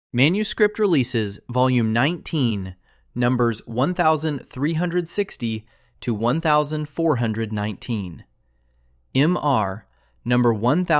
Manuscript Releases, Volume 19, numbers 1360 to 1419. M.R., number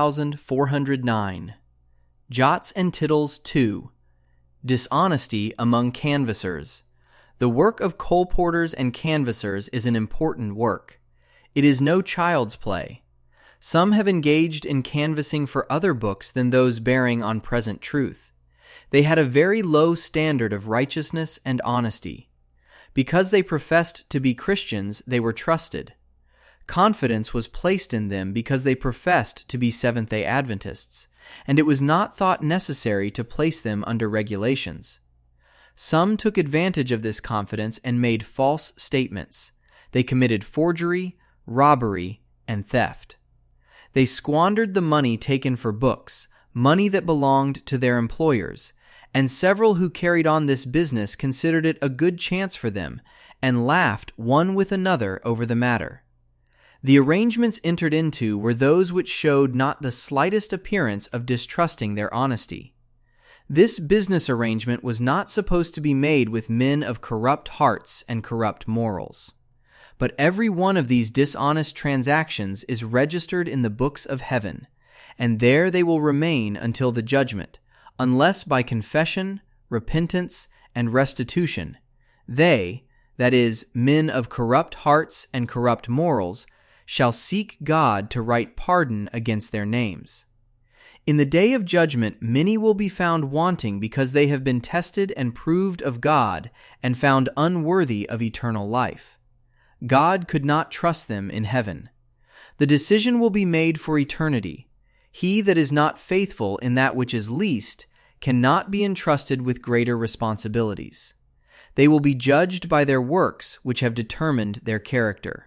1409. Jots and Tittles 2. Dishonesty Among Canvassers. The work of colporteurs and canvassers is an important work. It is no child's play. Some have engaged in canvassing for other books than those bearing on present truth. They had a very low standard of righteousness and honesty. Because they professed to be Christians, they were trusted. Confidence was placed in them because they professed to be Seventh-day Adventists, and it was not thought necessary to place them under regulations. Some took advantage of this confidence and made false statements. They committed forgery, robbery, and theft. They squandered the money taken for books, money that belonged to their employers, and several who carried on this business considered it a good chance for them and laughed one with another over the matter. The arrangements entered into were those which showed not the slightest appearance of distrusting their honesty. This business arrangement was not supposed to be made with men of corrupt hearts and corrupt morals. But every one of these dishonest transactions is registered in the books of heaven, and there they will remain until the judgment, unless by confession, repentance, and restitution, they, that is, men of corrupt hearts and corrupt morals, shall seek God to write pardon against their names. In the day of judgment many will be found wanting because they have been tested and proved of God and found unworthy of eternal life. God could not trust them in heaven. The decision will be made for eternity. He that is not faithful in that which is least cannot be entrusted with greater responsibilities. They will be judged by their works which have determined their character.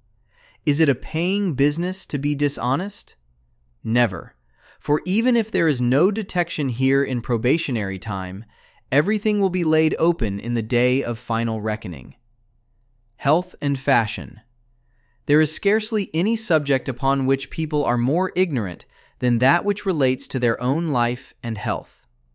Is it a paying business to be dishonest? Never. For even if there is no detection here in probationary time, everything will be laid open in the day of final reckoning. Health and fashion. There is scarcely any subject upon which people are more ignorant than that which relates to their own life and health.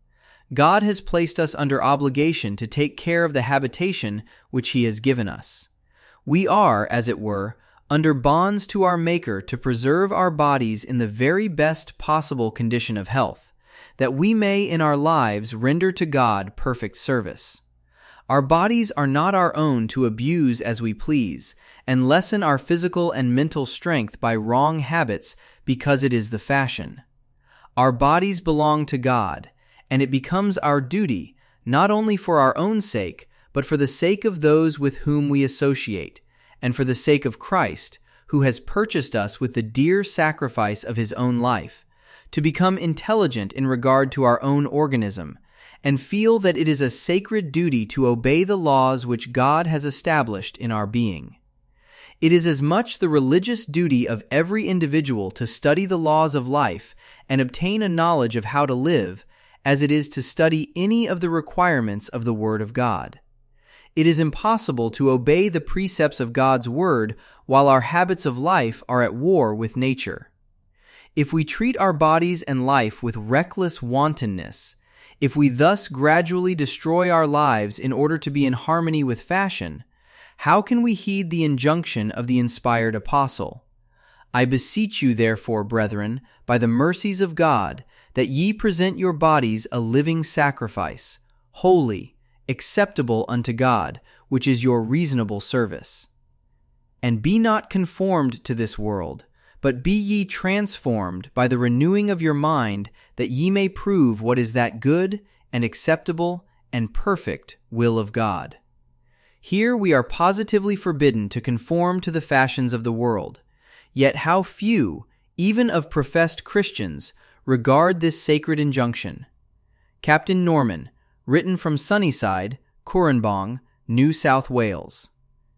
God has placed us under obligation to take care of the habitation which He has given us. We are, as it were, under bonds to our Maker to preserve our bodies in the very best possible condition of health, that we may in our lives render to God perfect service. Our bodies are not our own to abuse as we please, and lessen our physical and mental strength by wrong habits because it is the fashion. Our bodies belong to God, and it becomes our duty, not only for our own sake, but for the sake of those with whom we associate, and for the sake of Christ, who has purchased us with the dear sacrifice of His own life, to become intelligent in regard to our own organism, and feel that it is a sacred duty to obey the laws which God has established in our being. It is as much the religious duty of every individual to study the laws of life and obtain a knowledge of how to live, as it is to study any of the requirements of the Word of God. It is impossible to obey the precepts of God's Word while our habits of life are at war with nature. If we treat our bodies and life with reckless wantonness, if we thus gradually destroy our lives in order to be in harmony with fashion, how can we heed the injunction of the inspired apostle? I beseech you, therefore, brethren, by the mercies of God, that ye present your bodies a living sacrifice, holy, acceptable unto God, which is your reasonable service. And be not conformed to this world, but be ye transformed by the renewing of your mind, that ye may prove what is that good and acceptable and perfect will of God. Here we are positively forbidden to conform to the fashions of the world. Yet how few, even of professed Christians, regard this sacred injunction. Captain Norman, written from Sunnyside, Corranbong, New South Wales.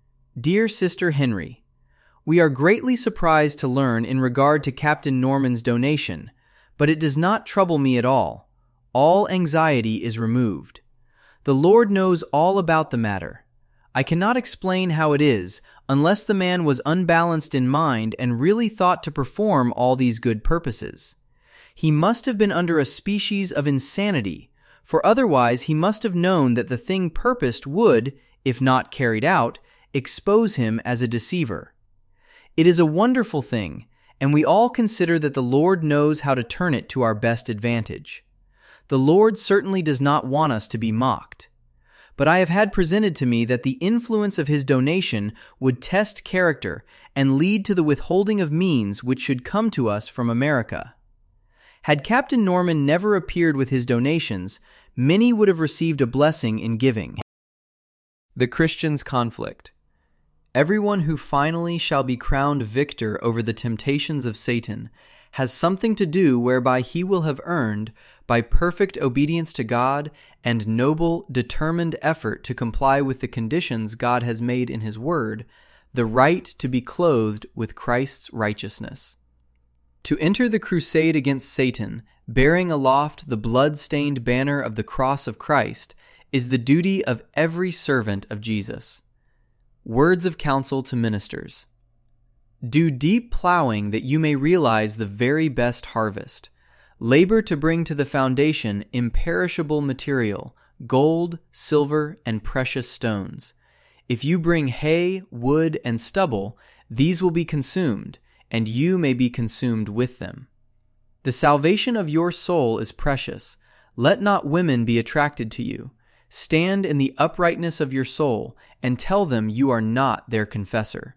Dear Sister Henry, we are greatly surprised to learn in regard to Captain Norman's donation, but it does not trouble me at all. All anxiety is removed. The Lord knows all about the matter. I cannot explain how it is, unless the man was unbalanced in mind and really thought to perform all these good purposes. He must have been under a species of insanity, for otherwise he must have known that the thing purposed would, if not carried out, expose him as a deceiver. It is a wonderful thing, and we all consider that the Lord knows how to turn it to our best advantage. The Lord certainly does not want us to be mocked. But I have had presented to me that the influence of his donation would test character and lead to the withholding of means which should come to us from America. Had Captain Norman never appeared with his donations, many would have received a blessing in giving. The Christian's conflict. Everyone who finally shall be crowned victor over the temptations of Satan has something to do whereby he will have earned, by perfect obedience to God and noble, determined effort to comply with the conditions God has made in his word, the right to be clothed with Christ's righteousness. To enter the crusade against Satan, bearing aloft the blood-stained banner of the cross of Christ, is the duty of every servant of Jesus. Words of counsel to ministers. Do deep plowing that you may realize the very best harvest. Labor to bring to the foundation imperishable material, gold, silver, and precious stones. If you bring hay, wood, and stubble, these will be consumed, and you may be consumed with them. The salvation of your soul is precious. Let not women be attracted to you. Stand in the uprightness of your soul, and tell them you are not their confessor.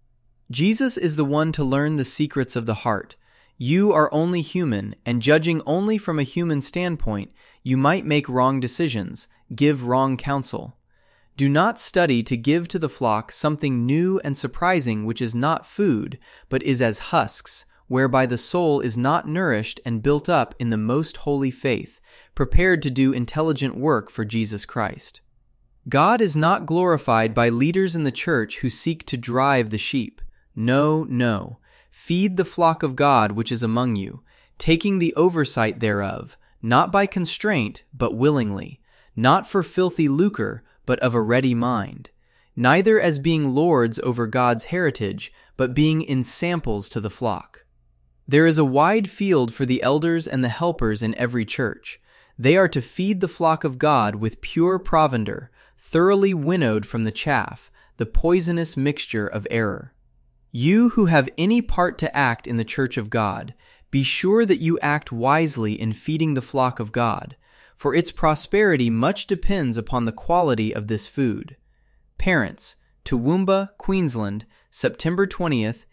Jesus is the one to learn the secrets of the heart. You are only human, and judging only from a human standpoint, you might make wrong decisions, give wrong counsel. Do not study to give to the flock something new and surprising which is not food, but is as husks, whereby the soul is not nourished and built up in the most holy faith, prepared to do intelligent work for Jesus Christ. God is not glorified by leaders in the church who seek to drive the sheep. No, no. Feed the flock of God which is among you, taking the oversight thereof, not by constraint, but willingly, not for filthy lucre, but of a ready mind, neither as being lords over God's heritage, but being ensamples to the flock. There is a wide field for the elders and the helpers in every church. They are to feed the flock of God with pure provender, thoroughly winnowed from the chaff, the poisonous mixture of error. You who have any part to act in the church of God, be sure that you act wisely in feeding the flock of God, for its prosperity much depends upon the quality of this food. Parents, Toowoomba, Queensland, September 20th,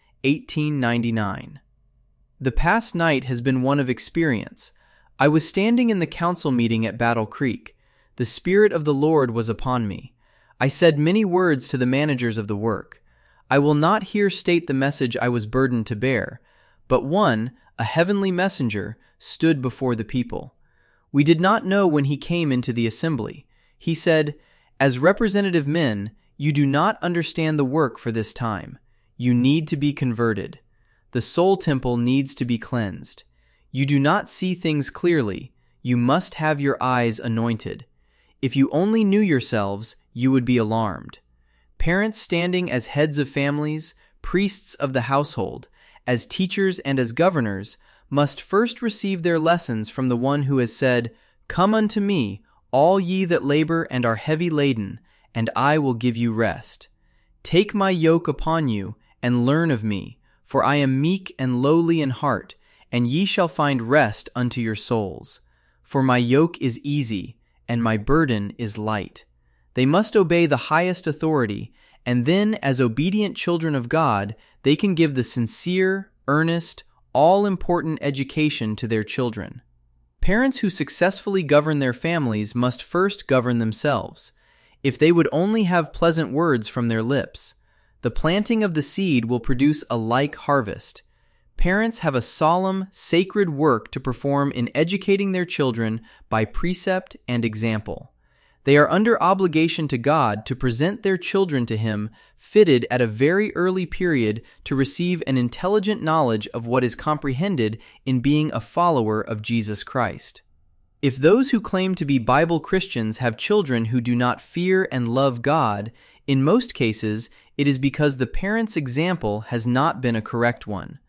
1899. The past night has been one of experience. I was standing in the council meeting at Battle Creek. The Spirit of the Lord was upon me. I said many words to the managers of the work. I will not here state the message I was burdened to bear, but one, a heavenly messenger, stood before the people. We did not know when he came into the assembly. He said, "As representative men, you do not understand the work for this time. You need to be converted. The soul temple needs to be cleansed. You do not see things clearly. You must have your eyes anointed. If you only knew yourselves, you would be alarmed. Parents standing as heads of families, priests of the household, as teachers and as governors, must first receive their lessons from the one who has said, 'Come unto me, all ye that labor and are heavy laden, and I will give you rest. Take my yoke upon you, and learn of me, for I am meek and lowly in heart, and ye shall find rest unto your souls. For my yoke is easy, and my burden is light.'" They must obey the highest authority, and then, as obedient children of God, they can give the sincere, earnest, all-important education to their children. Parents who successfully govern their families must first govern themselves. If they would only have pleasant words from their lips, the planting of the seed will produce a like harvest. Parents have a solemn, sacred work to perform in educating their children by precept and example. They are under obligation to God to present their children to Him, fitted at a very early period to receive an intelligent knowledge of what is comprehended in being a follower of Jesus Christ. If those who claim to be Bible Christians have children who do not fear and love God, in most cases it is because the parents' example has not been a correct one.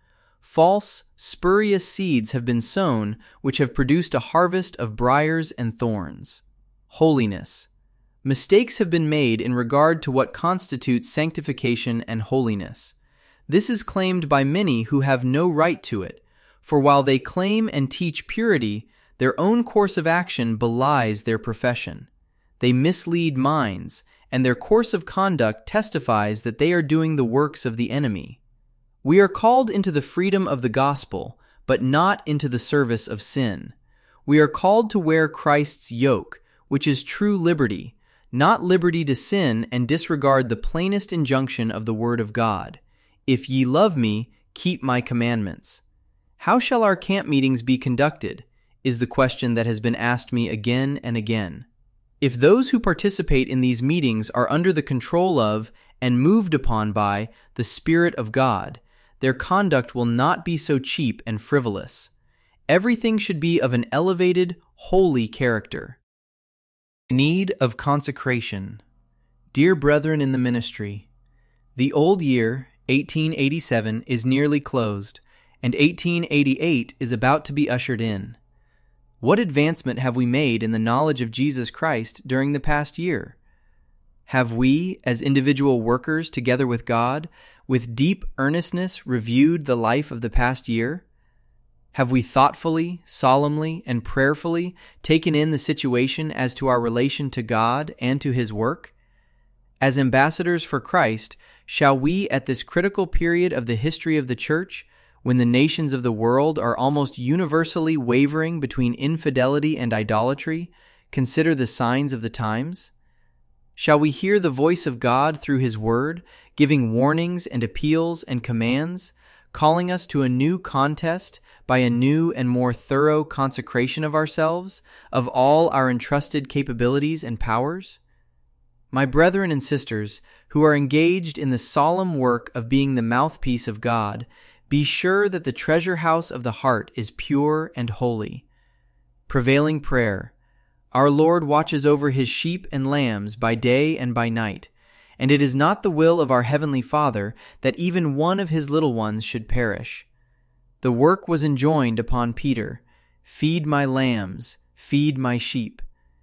false, spurious seeds have been sown, which have produced a harvest of briars and thorns. Holiness. Mistakes have been made in regard to what constitutes sanctification and holiness. This is claimed by many who have no right to it, for while they claim and teach purity, their own course of action belies their profession. They mislead minds, and their course of conduct testifies that they are doing the works of the enemy. We are called into the freedom of the gospel, but not into the service of sin. We are called to wear Christ's yoke, which is true liberty, not liberty to sin and disregard the plainest injunction of the Word of God. If ye love me, keep my commandments. How shall our camp meetings be conducted? Is the question that has been asked me again and again. If those who participate in these meetings are under the control of and moved upon by the Spirit of God, their conduct will not be so cheap and frivolous. Everything should be of an elevated, holy character. Need of consecration. Dear brethren in the ministry, the old year, 1887, is nearly closed, and 1888 is about to be ushered in. What advancement have we made in the knowledge of Jesus Christ during the past year? Have we, as individual workers together with God, with deep earnestness reviewed the life of the past year? Have we thoughtfully, solemnly, and prayerfully taken in the situation as to our relation to God and to His work? As ambassadors for Christ, shall we at this critical period of the history of the Church, when the nations of the world are almost universally wavering between infidelity and idolatry, consider the signs of the times? Shall we hear the voice of God through His Word, giving warnings and appeals and commands, calling us to a new contest by a new and more thorough consecration of ourselves, of all our entrusted capabilities and powers? My brethren and sisters, who are engaged in the solemn work of being the mouthpiece of God, be sure that the treasure house of the heart is pure and holy. Prevailing prayer. Our Lord watches over His sheep and lambs by day and by night, and it is not the will of our Heavenly Father that even one of His little ones should perish. The work was enjoined upon Peter, "Feed my lambs, feed my sheep."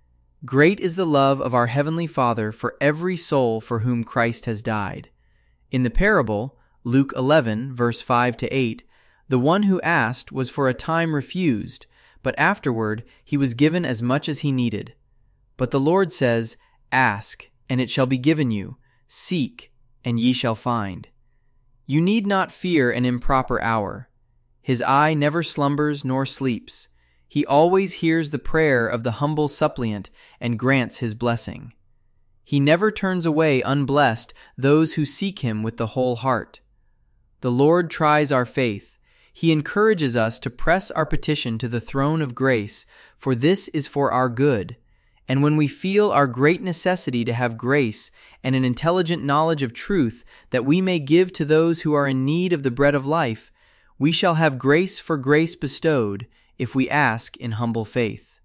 Great is the love of our Heavenly Father for every soul for whom Christ has died. In the parable, Luke 11, verse 5-8, the one who asked was for a time refused, but afterward he was given as much as he needed. But the Lord says, "Ask, and it shall be given you. Seek, and ye shall find." You need not fear an improper hour. His eye never slumbers nor sleeps. He always hears the prayer of the humble suppliant and grants his blessing. He never turns away unblessed those who seek Him with the whole heart. The Lord tries our faith. He encourages us to press our petition to the throne of grace, for this is for our good. And when we feel our great necessity to have grace and an intelligent knowledge of truth that we may give to those who are in need of the bread of life, we shall have grace for grace bestowed if we ask in humble faith.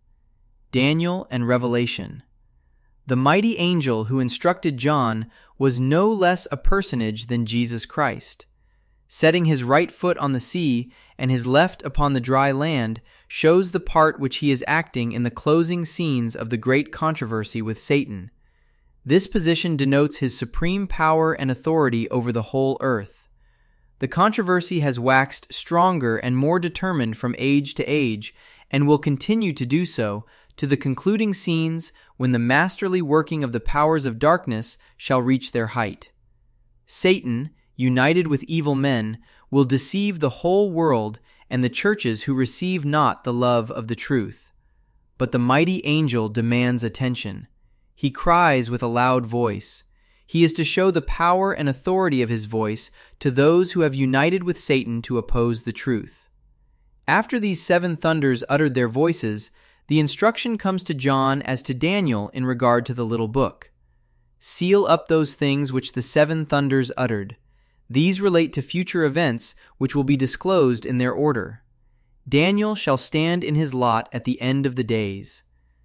Daniel and Revelation. The mighty angel who instructed John was no less a personage than Jesus Christ. Setting his right foot on the sea and his left upon the dry land shows the part which he is acting in the closing scenes of the great controversy with Satan. This position denotes his supreme power and authority over the whole earth. The controversy has waxed stronger and more determined from age to age, and will continue to do so to the concluding scenes when the masterly working of the powers of darkness shall reach their height. Satan, united with evil men, will deceive the whole world and the churches who receive not the love of the truth. But the mighty angel demands attention. He cries with a loud voice. He is to show the power and authority of his voice to those who have united with Satan to oppose the truth. After these 7 thunders uttered their voices, the instruction comes to John as to Daniel in regard to the little book. Seal up those things which the 7 thunders uttered. These relate to future events which will be disclosed in their order. Daniel shall stand in his lot at the end of the days.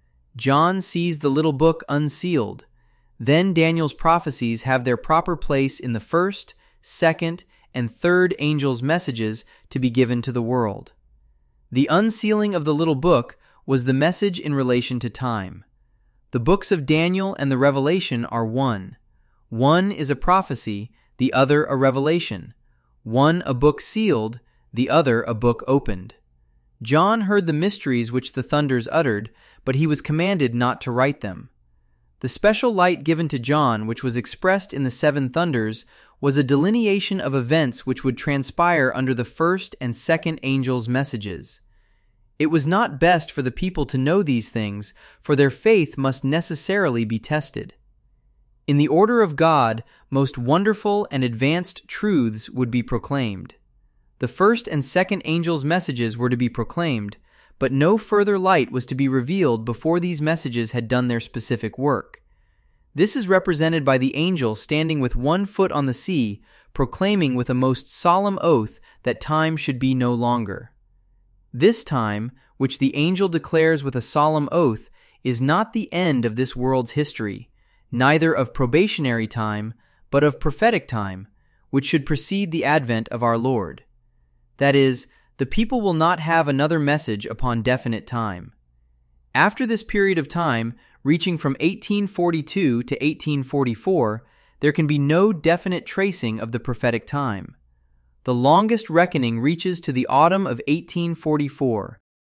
John sees the little book unsealed. Then Daniel's prophecies have their proper place in the 1st, 2nd, and third angel's messages to be given to the world. The unsealing of the little book was the message in relation to time. The books of Daniel and the Revelation are one. One is a prophecy, the other a revelation. One a book sealed, the other a book opened. John heard the mysteries which the thunders uttered, but he was commanded not to write them. The special light given to John, which was expressed in the seven thunders, was a delineation of events which would transpire under the first and second angels' messages. It was not best for the people to know these things, for their faith must necessarily be tested. In the order of God, most wonderful and advanced truths would be proclaimed. The first and second angels' messages were to be proclaimed, but no further light was to be revealed before these messages had done their specific work. This is represented by the angel standing with one foot on the sea, proclaiming with a most solemn oath that time should be no longer. This time, which the angel declares with a solemn oath, is not the end of this world's history, neither of probationary time, but of prophetic time, which should precede the advent of our Lord. That is, the people will not have another message upon definite time. After this period of time, reaching from 1842 to 1844, there can be no definite tracing of the prophetic time. The longest reckoning reaches to the autumn of 1844.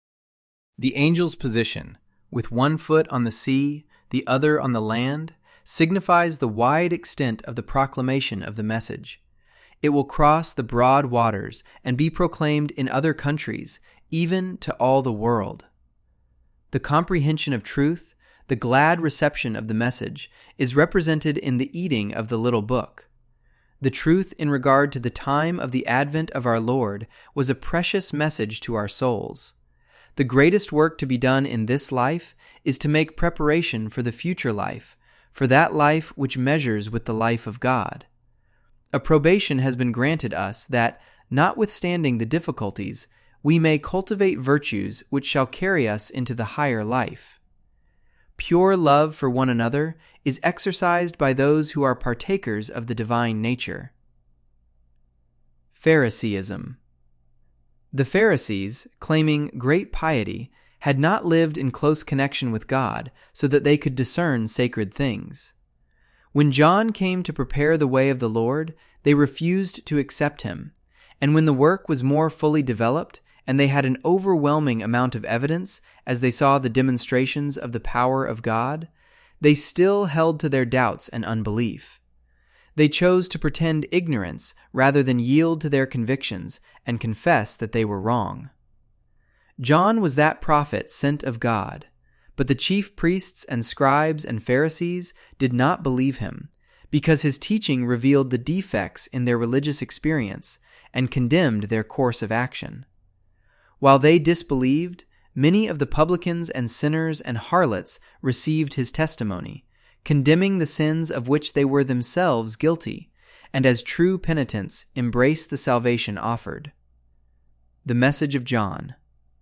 The angel's position, with one foot on the sea, the other on the land, signifies the wide extent of the proclamation of the message. It will cross the broad waters and be proclaimed in other countries, even to all the world. The comprehension of truth, the glad reception of the message, is represented in the eating of the little book. The truth in regard to the time of the advent of our Lord was a precious message to our souls. The greatest work to be done in this life is to make preparation for the future life, for that life which measures with the life of God. A probation has been granted us that, notwithstanding the difficulties, we may cultivate virtues which shall carry us into the higher life. Pure love for one another is exercised by those who are partakers of the divine nature. Phariseeism. The Pharisees, claiming great piety, had not lived in close connection with God so that they could discern sacred things. When John came to prepare the way of the Lord, they refused to accept him, and when the work was more fully developed, and they had an overwhelming amount of evidence as they saw the demonstrations of the power of God, they still held to their doubts and unbelief. They chose to pretend ignorance rather than yield to their convictions and confess that they were wrong. John was that prophet sent of God, but the chief priests and scribes and Pharisees did not believe him, because his teaching revealed the defects in their religious experience and condemned their course of action. While they disbelieved, many of the publicans and sinners and harlots received his testimony, condemning the sins of which they were themselves guilty, and as true penitents embraced the salvation offered. The message of John.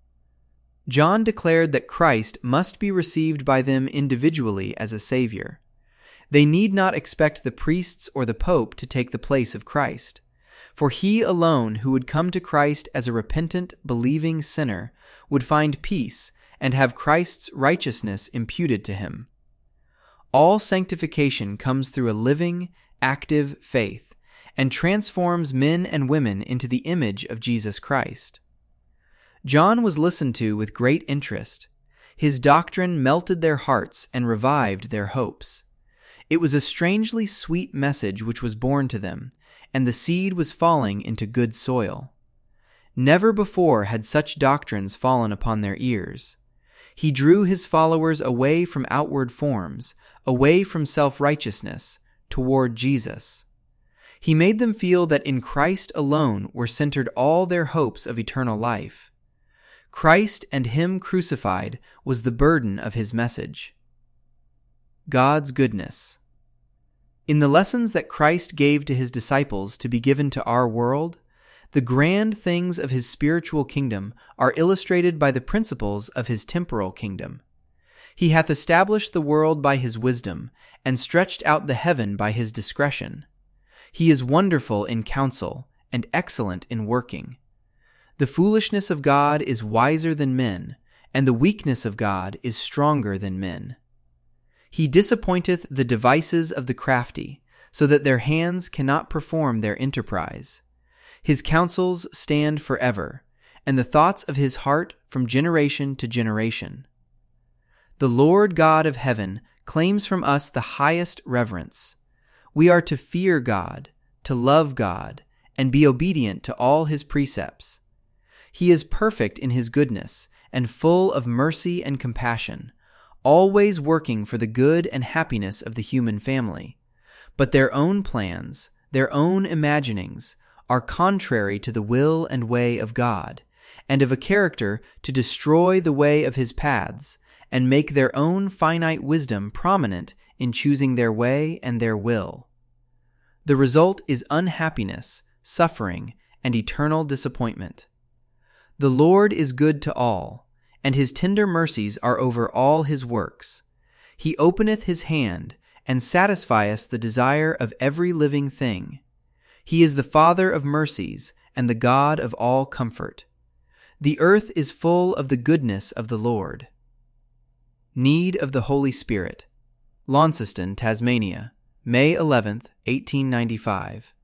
John declared that Christ must be received by them individually as a Savior. They need not expect the priests or the Pope to take the place of Christ, for he alone who would come to Christ as a repentant, believing sinner would find peace and have Christ's righteousness imputed to him. All sanctification comes through a living, active faith and transforms men and women into the image of Jesus Christ. John was listened to with great interest. His doctrine melted their hearts and revived their hopes. It was a strangely sweet message which was borne to them, and the seed was falling into good soil. Never before had such doctrines fallen upon their ears. He drew his followers away from outward forms, away from self-righteousness, toward Jesus. He made them feel that in Christ alone were centered all their hopes of eternal life. Christ and Him crucified was the burden of his message. God's goodness. In the lessons that Christ gave to his disciples to be given to our world, the grand things of his spiritual kingdom are illustrated by the principles of his temporal kingdom. He hath established the world by his wisdom, and stretched out the heaven by his discretion. He is wonderful in counsel, and excellent in working. The foolishness of God is wiser than men, and the weakness of God is stronger than men. He disappointeth the devices of the crafty, so that their hands cannot perform their enterprise. His counsels stand forever, and the thoughts of his heart from generation to generation. The Lord God of heaven claims from us the highest reverence. We are to fear God, to love God, and be obedient to all his precepts. He is perfect in his goodness and full of mercy and compassion, always working for the good and happiness of the human family. But their own plans, their own imaginings, are contrary to the will and way of God, and of a character to destroy the way of his paths, and make their own finite wisdom prominent in choosing their way and their will. The result is unhappiness, suffering, and eternal disappointment. The Lord is good to all, and his tender mercies are over all his works. He openeth his hand, and satisfieth the desire of every living thing. He is the Father of mercies, and the God of all comfort. The earth is full of the goodness of the Lord. Need of the Holy Spirit. Launceston, Tasmania, May 11th, 1895.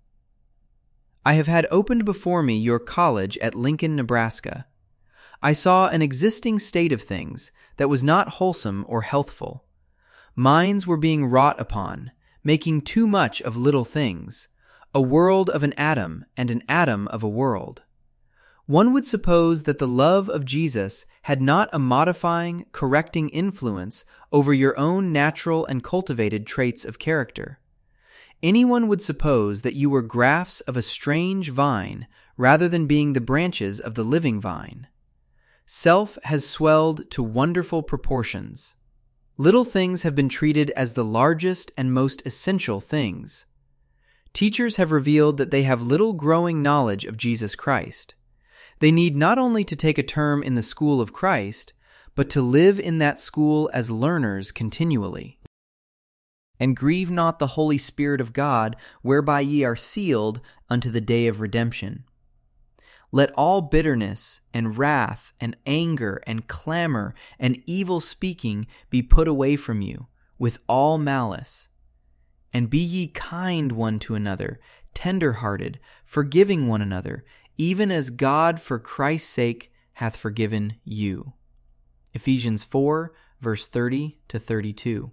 I have had opened before me your college at Lincoln, Nebraska. I saw an existing state of things that was not wholesome or healthful. Minds were being wrought upon, making too much of little things, a world of an atom and an atom of a world. One would suppose that the love of Jesus had not a modifying, correcting influence over your own natural and cultivated traits of character. Anyone would suppose that you were grafts of a strange vine rather than being the branches of the living vine. Self has swelled to wonderful proportions. Little things have been treated as the largest and most essential things. Teachers have revealed that they have little growing knowledge of Jesus Christ. They need not only to take a term in the school of Christ, but to live in that school as learners continually. And grieve not the Holy Spirit of God, whereby ye are sealed unto the day of redemption. Let all bitterness and wrath and anger and clamor and evil speaking be put away from you, with all malice. And be ye kind one to another, tender-hearted, forgiving one another, even as God for Christ's sake hath forgiven you. Ephesians 4, verse 30 to 32.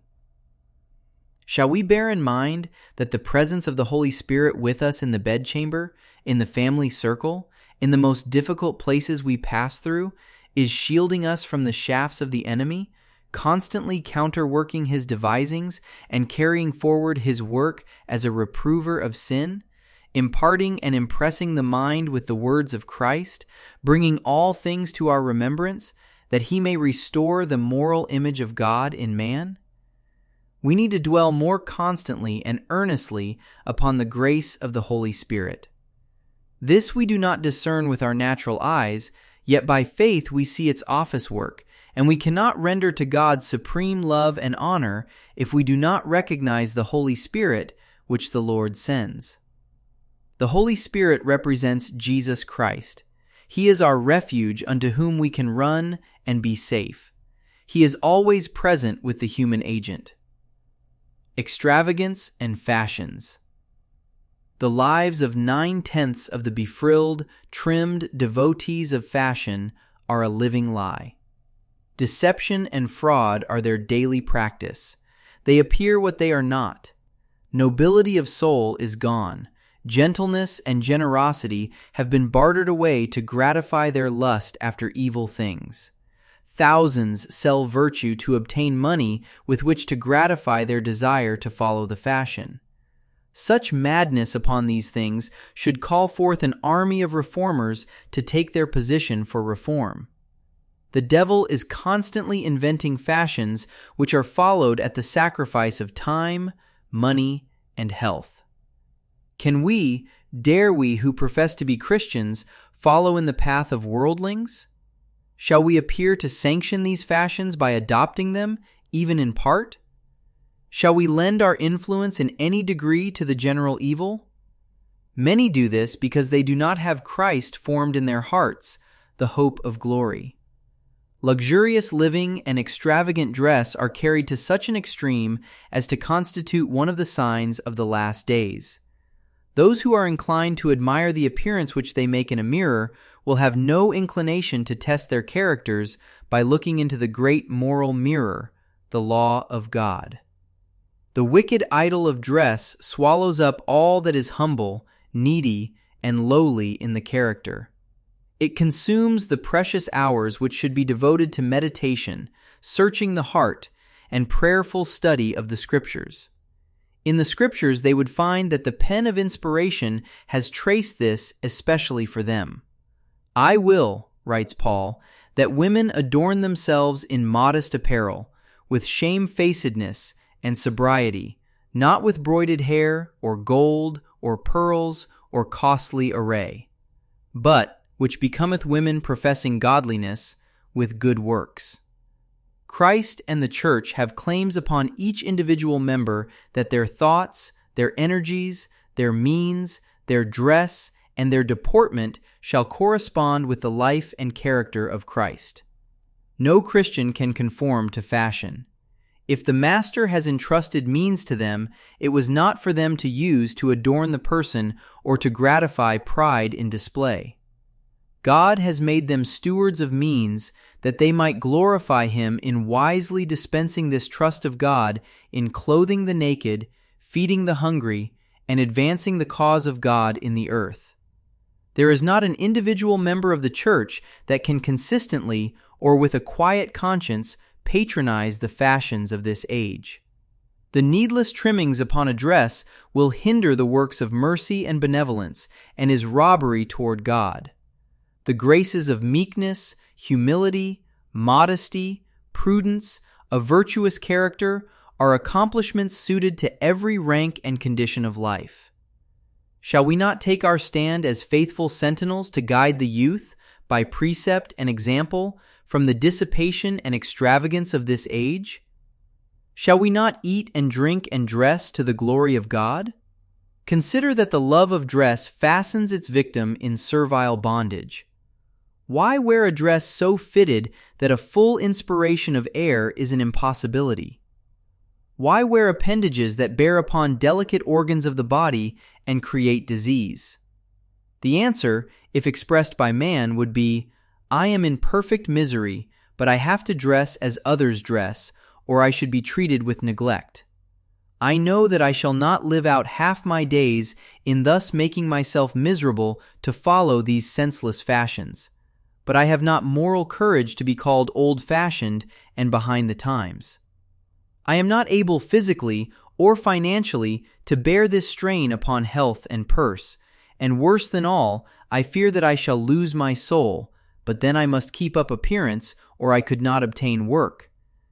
Shall we bear in mind that the presence of the Holy Spirit with us in the bedchamber, in the family circle, in the most difficult places we pass through, is shielding us from the shafts of the enemy, constantly counterworking his devisings and carrying forward his work as a reprover of sin, imparting and impressing the mind with the words of Christ, bringing all things to our remembrance, that he may restore the moral image of God in man? We need to dwell more constantly and earnestly upon the grace of the Holy Spirit. This we do not discern with our natural eyes, yet by faith we see its office work, and we cannot render to God supreme love and honor if we do not recognize the Holy Spirit which the Lord sends. The Holy Spirit represents Jesus Christ. He is our refuge unto whom we can run and be safe. He is always present with the human agent. Extravagance and fashions. The lives of 9/10 of the befrilled, trimmed devotees of fashion are a living lie. Deception and fraud are their daily practice. They appear what they are not. Nobility of soul is gone. Gentleness and generosity have been bartered away to gratify their lust after evil things. Thousands sell virtue to obtain money with which to gratify their desire to follow the fashion. Such madness upon these things should call forth an army of reformers to take their position for reform. The devil is constantly inventing fashions which are followed at the sacrifice of time, money, and health. Can we, dare we who profess to be Christians, follow in the path of worldlings? Shall we appear to sanction these fashions by adopting them, even in part? Shall we lend our influence in any degree to the general evil? Many do this because they do not have Christ formed in their hearts, the hope of glory. Luxurious living and extravagant dress are carried to such an extreme as to constitute one of the signs of the last days. Those who are inclined to admire the appearance which they make in a mirror will have no inclination to test their characters by looking into the great moral mirror, the law of God. The wicked idol of dress swallows up all that is humble, needy, and lowly in the character. It consumes the precious hours which should be devoted to meditation, searching the heart, and prayerful study of the Scriptures. In the Scriptures, they would find that the pen of inspiration has traced this especially for them. "I will," writes Paul, "that women adorn themselves in modest apparel, with shamefacedness and sobriety, not with broided hair, or gold, or pearls, or costly array, but, which becometh women professing godliness, with good works." Christ and the Church have claims upon each individual member that their thoughts, their energies, their means, their dress, and their deportment shall correspond with the life and character of Christ. No Christian can conform to fashion. If the Master has entrusted means to them, it was not for them to use to adorn the person or to gratify pride in display. God has made them stewards of means that they might glorify Him in wisely dispensing this trust of God in clothing the naked, feeding the hungry, and advancing the cause of God in the earth. There is not an individual member of the Church that can consistently or with a quiet conscience patronize the fashions of this age. The needless trimmings upon a dress will hinder the works of mercy and benevolence and is robbery toward God. The graces of meekness, humility, modesty, prudence, a virtuous character are accomplishments suited to every rank and condition of life. Shall we not take our stand as faithful sentinels to guide the youth, by precept and example, from the dissipation and extravagance of this age? Shall we not eat and drink and dress to the glory of God? Consider that the love of dress fastens its victim in servile bondage. Why wear a dress so fitted that a full inspiration of air is an impossibility? Why wear appendages that bear upon delicate organs of the body and create disease? The answer, if expressed by man, would be, "I am in perfect misery, but I have to dress as others dress, or I should be treated with neglect. I know that I shall not live out half my days in thus making myself miserable to follow these senseless fashions, but I have not moral courage to be called old-fashioned and behind the times. I am not able physically or financially to bear this strain upon health and purse, and worse than all, I fear that I shall lose my soul, but then I must keep up appearance or I could not obtain work."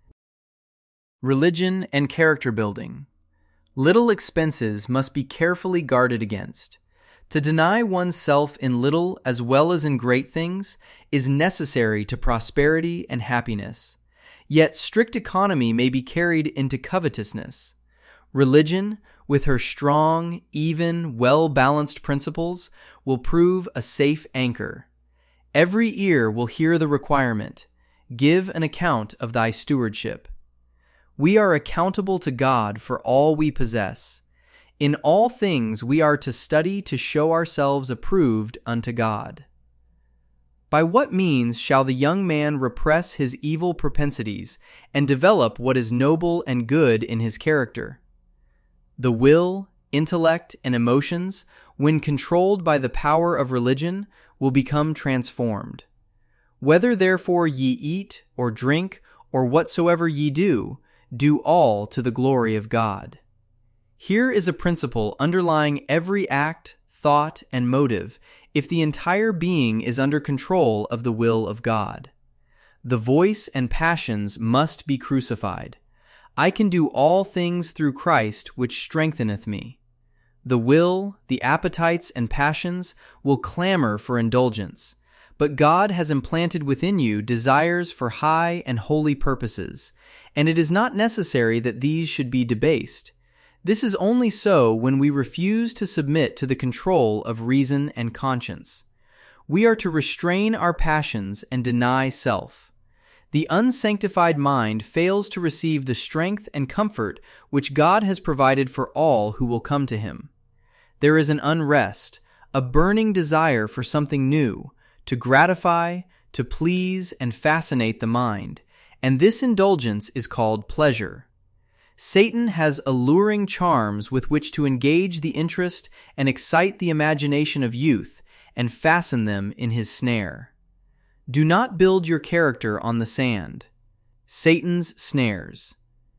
Religion and character building. Little expenses must be carefully guarded against. To deny oneself in little as well as in great things is necessary to prosperity and happiness. Yet strict economy may be carried into covetousness. Religion, with her strong, even, well-balanced principles, will prove a safe anchor. Every ear will hear the requirement, "Give an account of thy stewardship." We are accountable to God for all we possess. In all things we are to study to show ourselves approved unto God. By what means shall the young man repress his evil propensities and develop what is noble and good in his character? The will, intellect, and emotions, when controlled by the power of religion, will become transformed. "Whether therefore ye eat, or drink, or whatsoever ye do, do all to the glory of God." Here is a principle underlying every act, thought, and motive if the entire being is under control of the will of God. The voice and passions must be crucified. "I can do all things through Christ which strengtheneth me." The will, the appetites, and passions will clamor for indulgence, but God has implanted within you desires for high and holy purposes, and it is not necessary that these should be debased. This is only so when we refuse to submit to the control of reason and conscience. We are to restrain our passions and deny self. The unsanctified mind fails to receive the strength and comfort which God has provided for all who will come to Him. There is an unrest, a burning desire for something new, to gratify, to please, and fascinate the mind, and this indulgence is called pleasure. Satan has alluring charms with which to engage the interest and excite the imagination of youth and fasten them in his snare. Do not build your character on the sand. Satan's snares.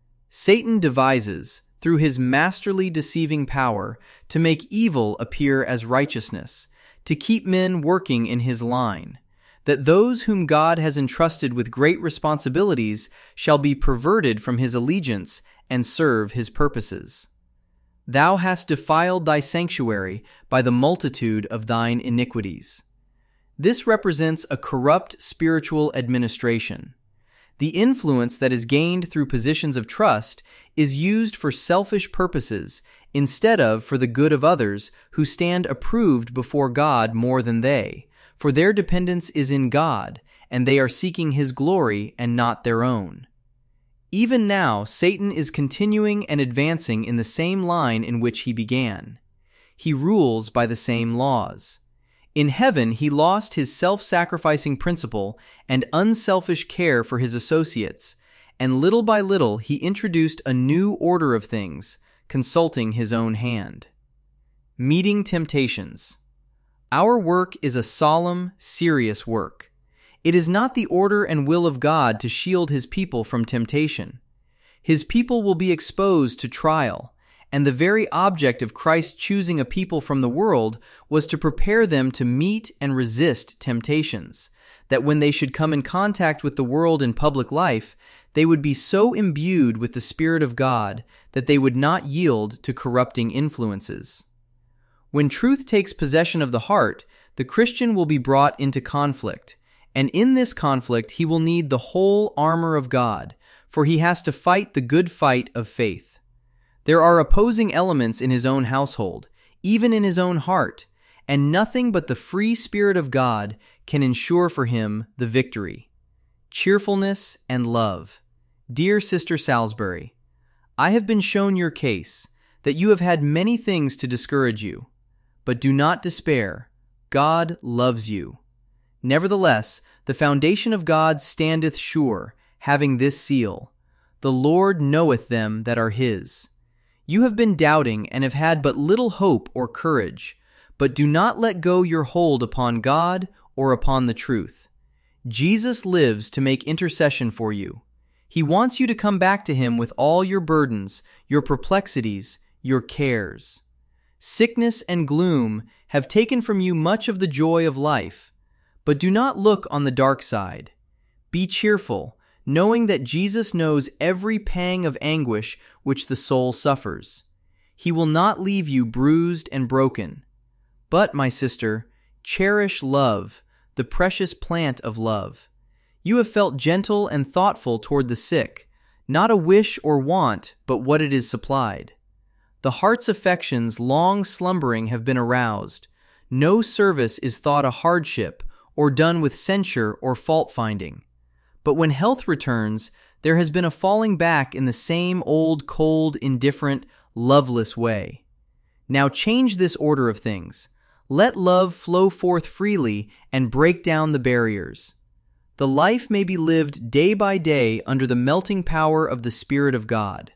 Satan devises, through his masterly deceiving power, to make evil appear as righteousness, to keep men working in his line, that those whom God has entrusted with great responsibilities shall be perverted from his allegiance and serve his purposes. Thou hast defiled thy sanctuary by the multitude of thine iniquities. This represents a corrupt spiritual administration. The influence that is gained through positions of trust is used for selfish purposes instead of for the good of others who stand approved before God more than they, for their dependence is in God, and they are seeking His glory and not their own. Even now, Satan is continuing and advancing in the same line in which he began. He rules by the same laws. In heaven, he lost his self-sacrificing principle and unselfish care for his associates, and little by little he introduced a new order of things, consulting his own hand. Meeting temptations. Our work is a solemn, serious work. It is not the order and will of God to shield His people from temptation. His people will be exposed to trial, and the very object of Christ choosing a people from the world was to prepare them to meet and resist temptations, that when they should come in contact with the world in public life, they would be so imbued with the Spirit of God that they would not yield to corrupting influences. When truth takes possession of the heart, the Christian will be brought into conflict, and in this conflict he will need the whole armor of God, for he has to fight the good fight of faith. There are opposing elements in his own household, even in his own heart, and nothing but the free Spirit of God can ensure for him the victory. Cheerfulness and love. Dear Sister Salisbury, I have been shown your case, that you have had many things to discourage you. But do not despair. God loves you. Nevertheless, the foundation of God standeth sure, having this seal: The Lord knoweth them that are His. You have been doubting and have had but little hope or courage, but do not let go your hold upon God or upon the truth. Jesus lives to make intercession for you. He wants you to come back to Him with all your burdens, your perplexities, your cares. Sickness and gloom have taken from you much of the joy of life, but do not look on the dark side. Be cheerful, knowing that Jesus knows every pang of anguish which the soul suffers. He will not leave you bruised and broken. But, my sister, cherish love, the precious plant of love. You have felt gentle and thoughtful toward the sick, not a wish or want, but what it is supplied. The heart's affections long slumbering have been aroused. No service is thought a hardship, or done with censure or fault-finding. But when health returns, there has been a falling back in the same old, cold, indifferent, loveless way. Now change this order of things. Let love flow forth freely and break down the barriers. The life may be lived day by day under the melting power of the Spirit of God.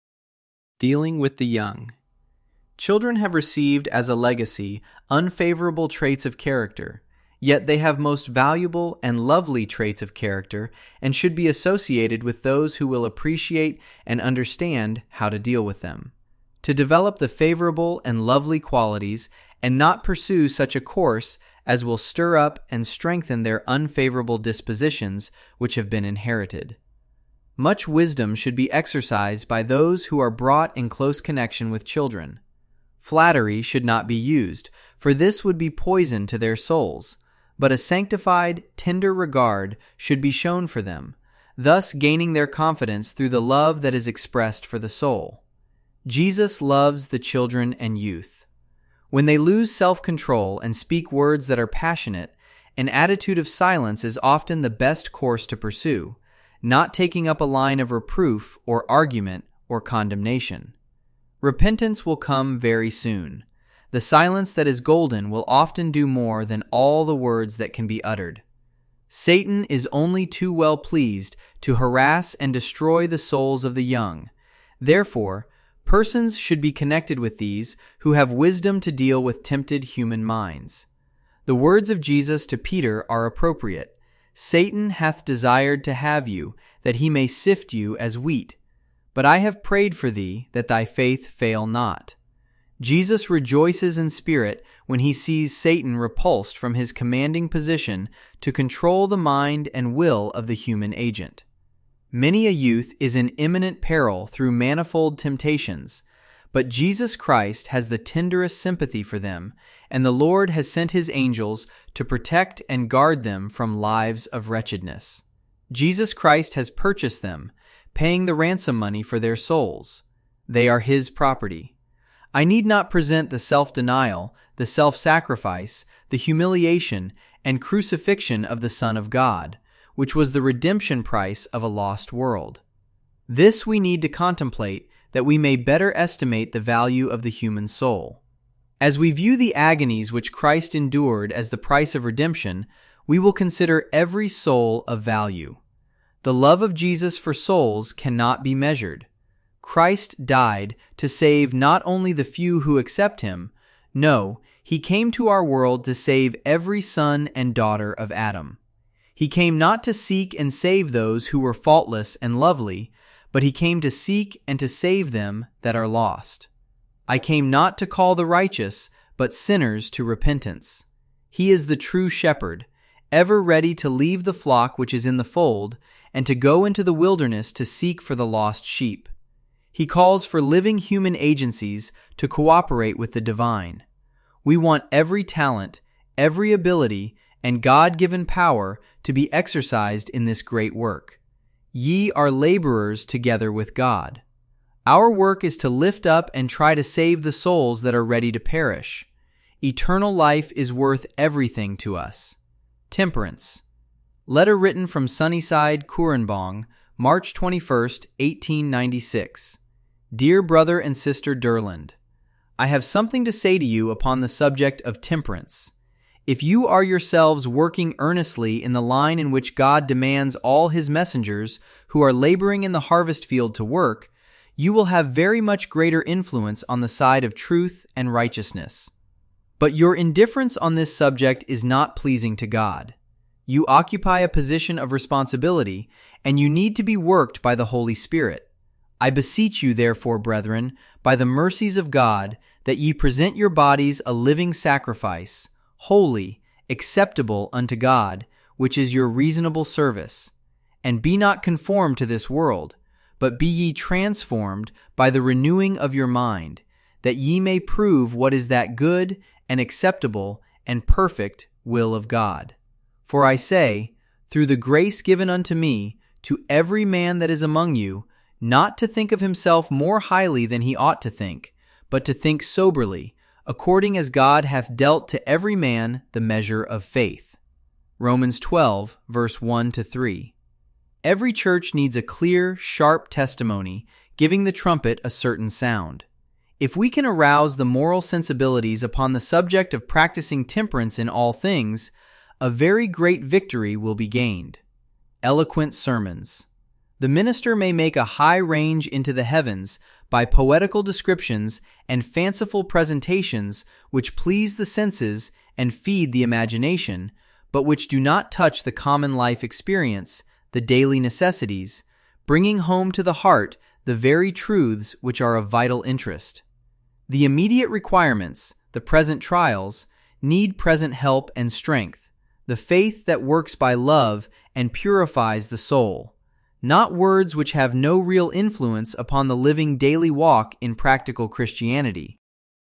Dealing with the young. Children have received as a legacy unfavorable traits of character, yet they have most valuable and lovely traits of character and should be associated with those who will appreciate and understand how to deal with them. To develop the favorable and lovely qualities and not pursue such a course as will stir up and strengthen their unfavorable dispositions which have been inherited. Much wisdom should be exercised by those who are brought in close connection with children. Flattery should not be used, for this would be poison to their souls, but a sanctified, tender regard should be shown for them, thus gaining their confidence through the love that is expressed for the soul. Jesus loves the children and youth. When they lose self-control and speak words that are passionate, an attitude of silence is often the best course to pursue, not taking up a line of reproof or argument or condemnation. Repentance will come very soon. The silence that is golden will often do more than all the words that can be uttered. Satan is only too well pleased to harass and destroy the souls of the young. Therefore, persons should be connected with these who have wisdom to deal with tempted human minds. The words of Jesus to Peter are appropriate. Satan hath desired to have you, that he may sift you as wheat. But I have prayed for thee, that thy faith fail not. Jesus rejoices in spirit when he sees Satan repulsed from his commanding position to control the mind and will of the human agent. Many a youth is in imminent peril through manifold temptations, but Jesus Christ has the tenderest sympathy for them, and the Lord has sent his angels to protect and guard them from lives of wretchedness. Jesus Christ has purchased them, paying the ransom money for their souls. They are his property. I need not present the self-denial, the self-sacrifice, the humiliation, and crucifixion of the Son of God, which was the redemption price of a lost world. This we need to contemplate, that we may better estimate the value of the human soul. As we view the agonies which Christ endured as the price of redemption, we will consider every soul of value. The love of Jesus for souls cannot be measured. Christ died to save not only the few who accept him, no, he came to our world to save every son and daughter of Adam. He came not to seek and save those who were faultless and lovely, but he came to seek and to save them that are lost. I came not to call the righteous, but sinners to repentance. He is the true shepherd, ever ready to leave the flock which is in the fold, and to go into the wilderness to seek for the lost sheep. He calls for living human agencies to cooperate with the divine. We want every talent, every ability, and God-given power to be exercised in this great work. Ye are laborers together with God. Our work is to lift up and try to save the souls that are ready to perish. Eternal life is worth everything to us. Temperance. Letter written from Sunnyside, Kurenbong, March 21st, 1896. Dear Brother and Sister Derland, I have something to say to you upon the subject of temperance. If you are yourselves working earnestly in the line in which God demands all his messengers who are laboring in the harvest field to work, you will have very much greater influence on the side of truth and righteousness. But your indifference on this subject is not pleasing to God. You occupy a position of responsibility, and you need to be worked by the Holy Spirit. I beseech you, therefore, brethren, by the mercies of God, that ye present your bodies a living sacrifice, holy, acceptable unto God, which is your reasonable service. And be not conformed to this world, but be ye transformed by the renewing of your mind, that ye may prove what is that good and acceptable and perfect will of God. For I say, through the grace given unto me, to every man that is among you, not to think of himself more highly than he ought to think, but to think soberly, according as God hath dealt to every man the measure of faith. Romans 12, verse 1-3. Every church needs a clear, sharp testimony, giving the trumpet a certain sound. If we can arouse the moral sensibilities upon the subject of practicing temperance in all things, a very great victory will be gained. Eloquent sermons. The minister may make a high range into the heavens by poetical descriptions and fanciful presentations which please the senses and feed the imagination, but which do not touch the common life experience, the daily necessities, bringing home to the heart the very truths which are of vital interest. The immediate requirements, the present trials, need present help and strength, the faith that works by love and purifies the soul. Not words which have no real influence upon the living daily walk in practical Christianity.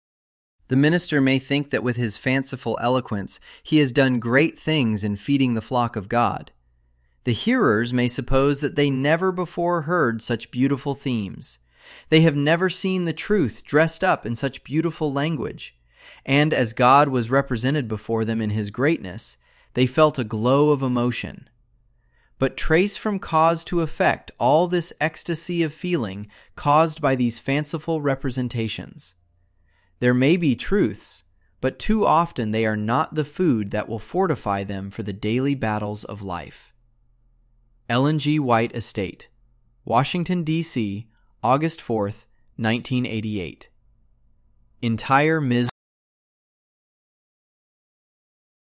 The minister may think that with his fanciful eloquence he has done great things in feeding the flock of God. The hearers may suppose that they never before heard such beautiful themes. They have never seen the truth dressed up in such beautiful language. And as God was represented before them in His greatness, they felt a glow of emotion. But trace from cause to effect all this ecstasy of feeling caused by these fanciful representations. There may be truths, but too often they are not the food that will fortify them for the daily battles of life. Ellen G. White Estate, Washington, D.C., August 4th, 1988. Entire Ms.